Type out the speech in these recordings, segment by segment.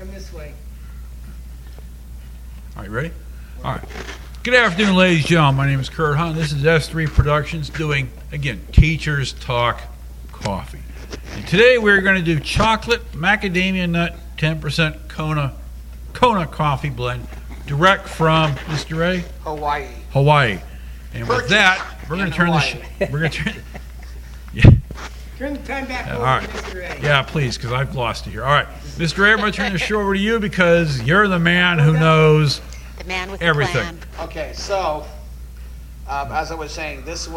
Come this way. All right, ready? All right. Good afternoon, ladies and gentlemen. My name is Kurt Hunt. This is S3 Productions doing, again, Teachers Talk Coffee. And today we're going to do chocolate macadamia nut 10% Kona coffee blend direct from Mr. Ray? Hawaii. And with that, we're going to turn Turn the time back over all right. to Mr. Ray. Yeah, please, because I've lost it here. All right, Mr. Ray, I'm going to turn the show over to you because you're the man who knows The man with everything. the plan. Okay, so as I was saying, it is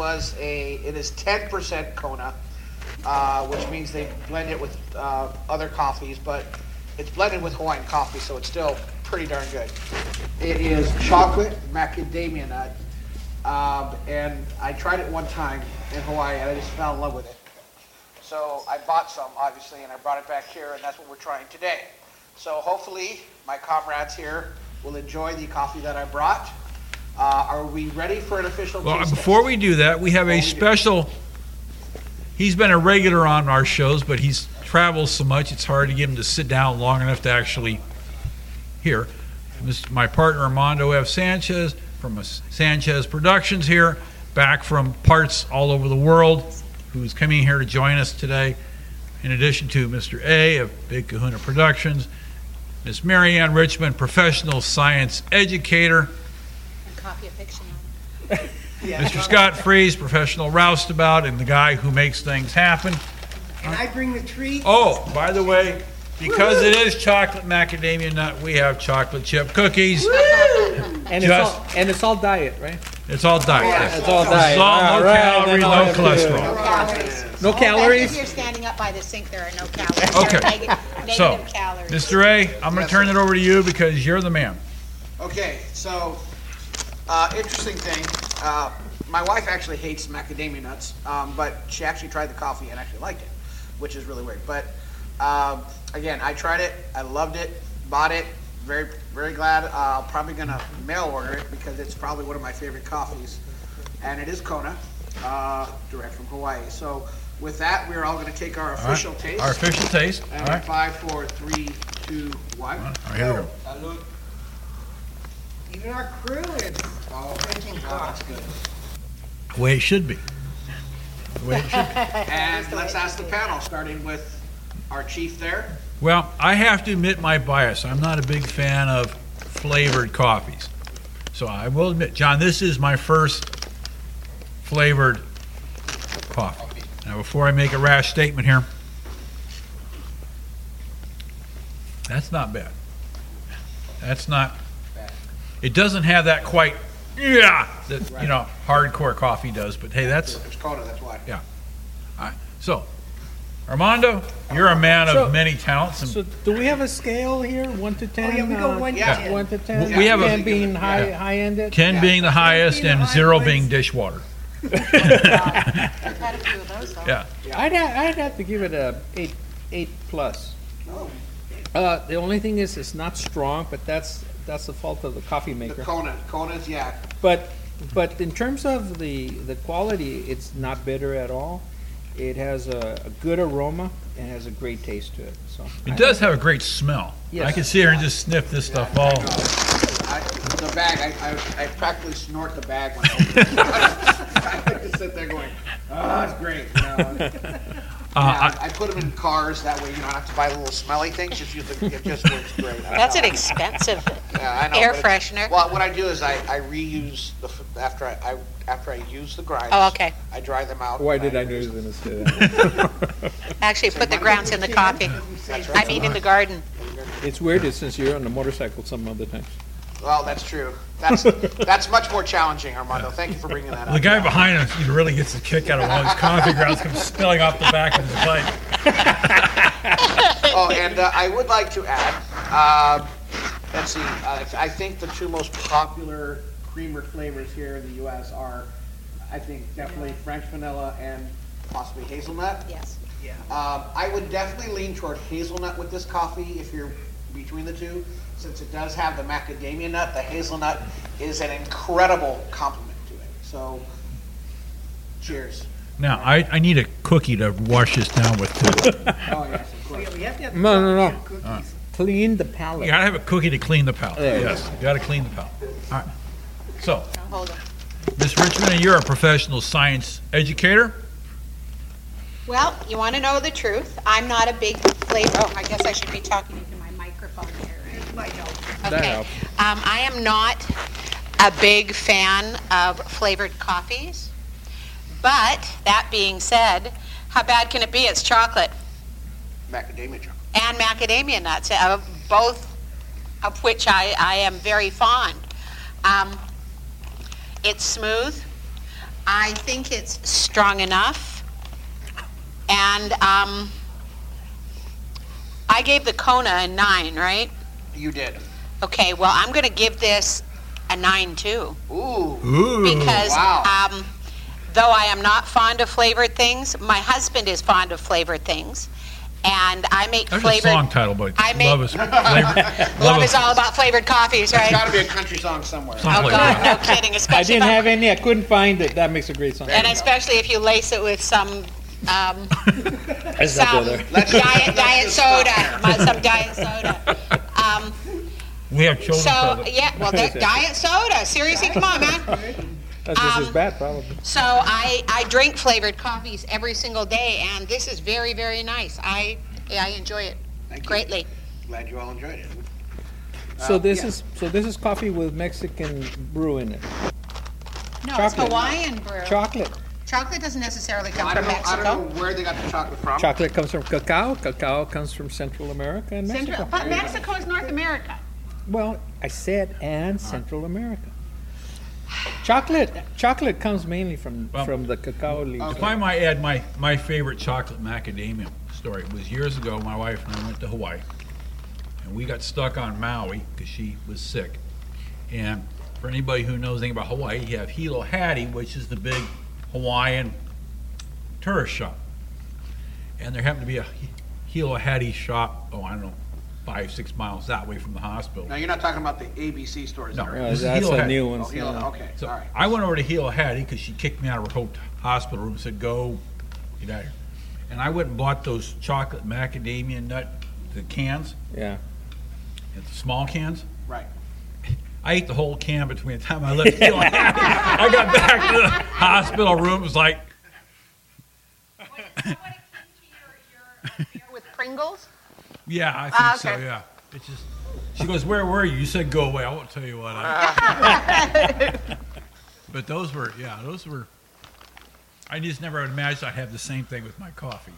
10% Kona, which means they blend it with other coffees, but it's blended with Hawaiian coffee, so it's still pretty darn good. It is chocolate macadamia nut, and I tried it one time in Hawaii, and I just fell in love with it. So I bought some, obviously, and I brought it back here, and that's what we're trying today. So hopefully my comrades here will enjoy the coffee that I brought. Are we ready for an official Well, taste before test? we do that, we have a special. He's been a regular on our shows, but he's travels so much it's hard to get him to sit down long enough to actually hear. My partner Armando F. Sanchez from Sanchez Productions here, back from parts all over the world, who's coming here to join us today. In addition to Mr. A. of Big Kahuna Productions, Miss Marianne Richmond, professional science educator. And copy of fiction. Mr. Scott Freeze, professional roustabout and the guy who makes things happen. And I bring the treat. Oh, by the way, because it is chocolate macadamia nut, we have chocolate chip cookies. And it's all diet, right? It's all diet. Yeah, It's all It's diet. all no Right, calories, then no I'll have to- cholesterol. Calories. No If calories? you're standing up by the sink, there are no calories. Okay. There are negative So, calories. Mr. A, I'm going to turn it over to you because you're the man. Okay, so interesting thing. My wife actually hates macadamia nuts, but she actually tried the coffee and actually liked it, which is really weird. But again, I tried it, I loved it, bought it, very, very glad. I'm probably gonna mail order it because it's probably one of my favorite coffees, and it is Kona, direct from Hawaii. So with that, we're all gonna take our official taste. Our official taste. All And right. 5, 4, 3, 2, 1. All right, here we go. Salud. Even our crew is drinking coffee. The way it should be. The way it should be. And let's ask the panel, starting with our chief there. Well, I have to admit my bias. I'm not a big fan of flavored coffees. So I will admit, John, this is my first flavored coffee. Now, before I make a rash statement here, that's not bad. That's not, it doesn't have that quite, that, you know, hardcore coffee does, but hey, that's, It's Kona, that's why. all right. So, Armando, you're a man of So- many talents. And So do we have a scale here, 1 to 10? Oh, yeah, we go 1 to yeah. 10. 1 to 10? We have a- 10 being high-ended? 10 being the highest being the and 0 highest. being dishwater. I've had a few of those, though. Yeah. I'd have to give it a 8 plus. The only thing is it's not strong, but that's the fault of the coffee The maker. Kona's, yeah. But in terms of the quality, it's not bitter at all. It has a good aroma and has a great taste to it. So It does have a great smell. Yes. I can sit here and just sniff this stuff all. The bag, I practically snort the bag when I open it. I just sit there going, oh, it's great. You know? I put them in cars, that way you don't have to buy the little smelly things, just use it just works great. That's an expensive Yeah, I know, air but freshener. Well, what I do is I reuse, after I use the grinds. Oh, okay. I dry them out. why and did I use know them. this? Actually, put the grounds in the coffee. I mean, in the garden. It's weird since you're on the motorcycle some other times. Well, that's true. That's much more challenging, Armando. Thank you for bringing that up. The guy behind us, he really gets a kick out of all these coffee grounds come spilling off the back of his bike. Oh, and I would like to add, let's see, I think the two most popular creamer flavors here in the U.S. are, I think, definitely French vanilla and possibly hazelnut. Yes. I would definitely lean toward hazelnut with this coffee if you're between the two. Since it does have the macadamia nut, the hazelnut is an incredible complement to it. So, cheers. Now, I need a cookie to wash this down with, too. Oh, yes, of Oh, yeah, course. we have to have No. cookies. clean the palate. You gotta have a cookie to clean the palate. There you Yes, you gotta clean the palate. All right. So, Hold on. Ms. Richmond, you're a professional science educator. Well, you want to know the truth? I'm not a big flavor. Oh, I guess I should be talking into my microphone here, right? That Okay. helps. I am not a big fan of flavored coffees. But that being said, how bad can it be? It's chocolate Macadamia chocolate. and macadamia nuts, both of which I am very fond. It's smooth. I think it's strong enough. And I gave the Kona a 9, right? You did. Okay, well, I'm going to give this a 9 too. Ooh. Ooh. Because Wow. though I am not fond of flavored things, my husband is fond of flavored things. And I make That's flavored. a song title, but I make- love is flavor. Love is all about flavored coffees, There's right? got to be a country song somewhere. Song Oh, flavor. God, no kidding. I Especially didn't if I'm- have any. I couldn't find it. That makes a great song. And especially if you lace it with some Let's not go there. diet soda, some diet soda. We have children. So yeah, well, diet soda. Seriously, come on, man. That's just as bad, probably. So I drink flavored coffees every single day, and this is very, very nice. I enjoy it Thank you. greatly. Glad you all enjoyed it. So this yeah. is coffee with Mexican brew in it. No, it's Chocolate. Hawaiian brew. Chocolate. Chocolate doesn't necessarily come I from don't know. I Mexico. don't know where they got the chocolate from. Chocolate comes from cacao. Cacao comes from Central America and Mexico. But Mexico is North America. Well, I said and Central America. Chocolate comes mainly from the cacao leaves. If I might add my favorite chocolate macadamia story, it was years ago. My wife and I went to Hawaii, and we got stuck on Maui because she was sick. And for anybody who knows anything about Hawaii, you have Hilo Hattie, which is the big Hawaiian tourist shop. And there happened to be a Hilo Hattie shop, I don't know, 5-6 miles that way from the hospital. Now, you're not talking about the ABC stores, No. are you? Yeah, This is that's Hilo a Hattie. new one. Oh, Hilo, okay, So all right. I went over to Hilo Hattie because she kicked me out of her hospital room and said, go, get out of here. And I went and bought those chocolate macadamia nut, the cans, Yeah. the small cans. Right. I ate the whole can between the time I left Hilo Hattie. I got back to the hospital room, it was like, With Pringles? yeah, I think so, Okay. yeah. It's just, she goes, where were you? You said go away. I won't tell you what. But those were, I just never imagined I'd have the same thing with my coffee.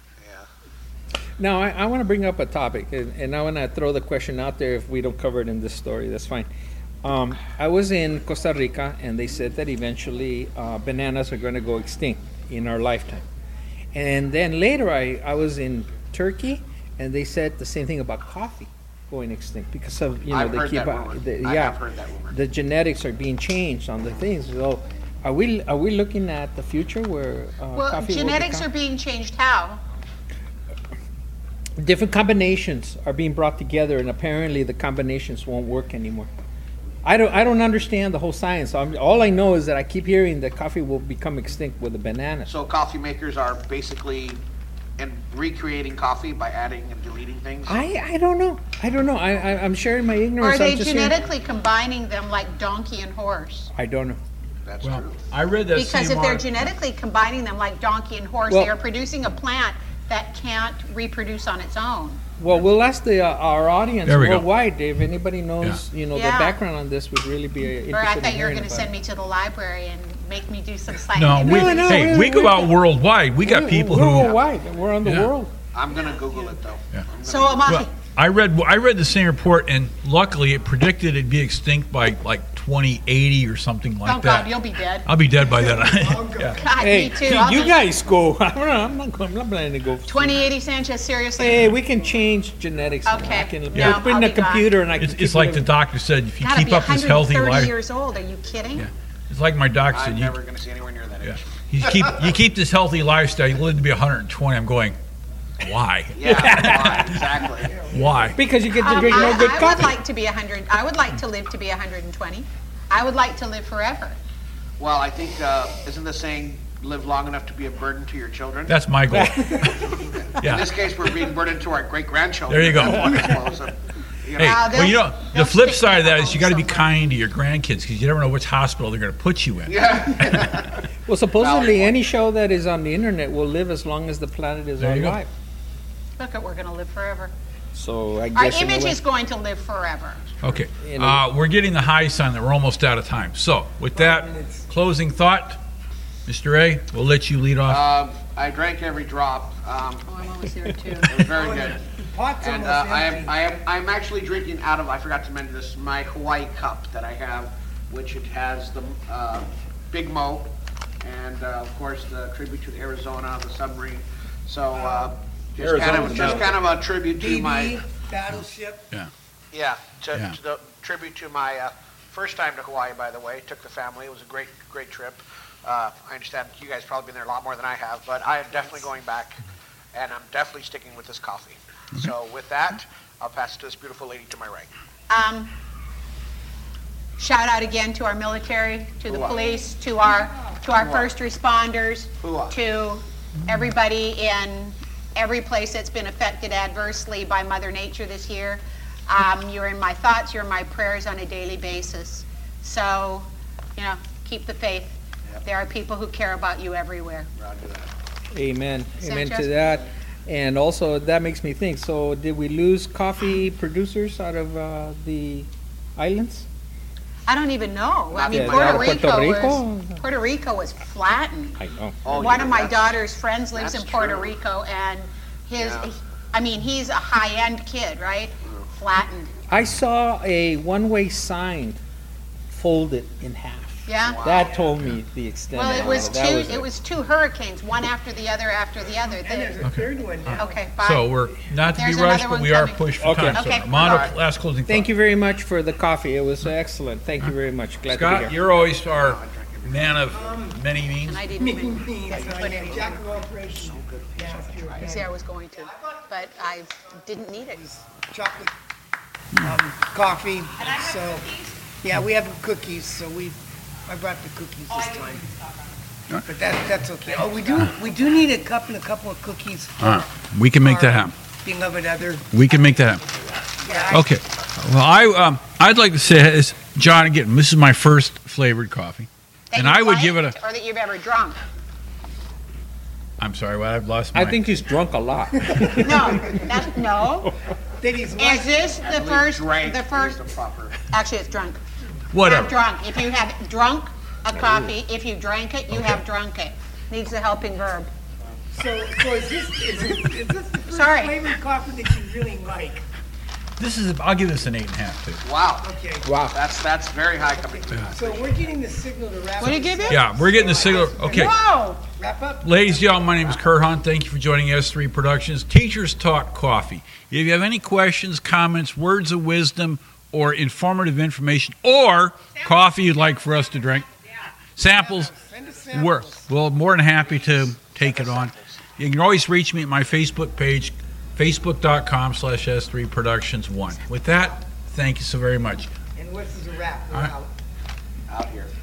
Now, I want to bring up a topic, and I want to throw the question out there. If we don't cover it in this story, that's fine. I was in Costa Rica, and they said that eventually bananas are going to go extinct in our lifetime. And then later, I was in Turkey, and they said the same thing about coffee going extinct because of I've they heard keep that rumor. I have heard that rumor. the genetics are being changed on the things. So, are we looking at the future where Well, coffee will genetics become- are being changed how? different combinations are being brought together, and apparently the combinations won't work anymore. I don't understand the whole science. All I know is that I keep hearing that coffee will become extinct with the banana. So coffee makers are basically recreating coffee by adding and deleting things? I don't know. I'm sharing my Or ignorance. are they I'm just hearing- genetically combining them like donkey and horse? I don't know. That's Well, true. I read that Because same if they're article. genetically combining them like donkey and horse, Well- they are producing a plant that can't reproduce on its own. Well, we'll ask our audience There we go. worldwide. If anybody knows, the Yeah. background on this, would really be interested Or I in thought you were hearing going to about send it. me to the library and make me do some No, scientific. No, hey, we go out worldwide. We got people we're who. worldwide. We're on the Yeah. world. I'm going to Google it, though. Yeah. So am I. Well, I read the same report, and luckily it predicted it'd be extinct by like 2080 or something like Oh that. God, you'll be dead. I'll be dead by then. Yeah. God, Hey, me too. I'll you be- guys go. I'm not planning to go. 2080 Sanchez, seriously. Hey, we can change genetics. Okay. I can No, put in I'll a be gone. computer and I can. It's keep like the living. doctor said, if you Gotta keep be up this healthy 130 life. years old. Are you kidding? Yeah. It's like my doctor I'm said, never going to see anywhere near that yeah, age. you keep this healthy lifestyle, you live to be 120. I'm going, why? Yeah, why? Exactly. Why? Because you get to drink no good I would coffee. like to be 100. I would like to live to be 120. I would like to live forever. Well, I think, isn't the saying, live long enough to be a burden to your children. That's my goal. In Yeah. this case, we're being burdened to our great-grandchildren. There you go. That's wonderful. So, you know, Hey, well, you know, the they'll flip stick side of in that the is you got to be home somewhere. kind to your grandkids because you never know which hospital they're going to put you in. yeah. Well, supposedly Valid any show that is on the internet will live as long as the planet is There you go. alive. Look at, we're going to live forever. So I Our guess in a image way- is going to live forever. Okay. You know- We're getting the high sign that we're almost out of time. So, with that closing thought, Mr. A, we'll let you lead off. I drank every drop. Oh, I'm almost there too. It was very good. The pot's And almost empty. I'm actually drinking out of, I forgot to mention this, my Hawaii cup that I have, which it has the Big Mo, and of course the tribute to Arizona, the submarine. So just kind of a tribute to my DB, battleship. Yeah. to the tribute to my first time to Hawaii. By the way, took the family. It was a great trip. I understand you guys probably been there a lot more than I have, but I am definitely going back, and I'm definitely sticking with this coffee. So with that, I'll pass it to this beautiful lady to my right. Shout out again to our military, to the Hooah. police, to our first responders, Hooah. to everybody in every place that's been affected adversely by Mother Nature this year. You're in my thoughts, you're in my prayers on a daily basis. So, you know, keep the faith. There are people who care about you everywhere. Roger that. Amen. Amen to Sanchez? that. And also, that makes me think. So, did we lose coffee producers out of the islands? I don't even know. I mean, Yeah, Puerto Puerto Rico was flattened. I know. Oh, One yeah, of my that's- daughter's friends lives that's in Puerto true. Rico, and Yeah. he's a high-end kid, right? Flattened. I saw a one-way sign folded in half. Yeah. That told me the extent. Well, of it was That two. It was two hurricanes, one after the other after the other. And there's a third one now. Okay, bye. So, we're not to be There's rushed, another but one we are coming. pushed for Okay. time. Okay. So, Armando, All right. last closing Thank thought. you very much for the coffee. It was excellent. Thank you very much. Glad to be Scott, here. you're always our man of many means. And I didn't even put any. Jack of all trades. You see, I was going to, but I didn't need it. Chocolate, coffee, so, yeah, we have cookies, so I brought the cookies this time. But that's okay. Oh, we do need a cup and a couple of cookies for We can make that happen. beloved other. We can make that happen. Yeah, Okay. Well, I'd like to say this, John. Again, this is my first flavored coffee, That and you I would give it liked a. Or that you've ever drunk. I'm sorry, well, I've lost my. I think he's drunk a lot. No. that he's Is like, this the first? Drank The is first. the proper. Actually, it's drunk. whatever. Not drunk. If you have drunk a coffee, if you drank it, you have drunk it. Needs a helping verb. so is this the first Sorry. flavored coffee that you really like? This is. I'll give this an 8.5 too. Wow. Okay, Wow. That's very high coming through. so we're getting the signal to wrap up. What do you give it? Yeah, we're getting the signal. Okay. Whoa! Wrap up. Ladies and gentlemen, my name is Kurt Hunt. Thank you for joining S3 Productions. Teachers Talk Coffee. If you have any questions, comments, words of wisdom, or informative information, or coffee you'd like for us to drink, samples, Send us we're samples. more than happy to take it on. You can always reach me at my Facebook page, facebook.com/S3 Productions 1. With that, thank you so very much. And what's the wrap? We're All right. out. Out here.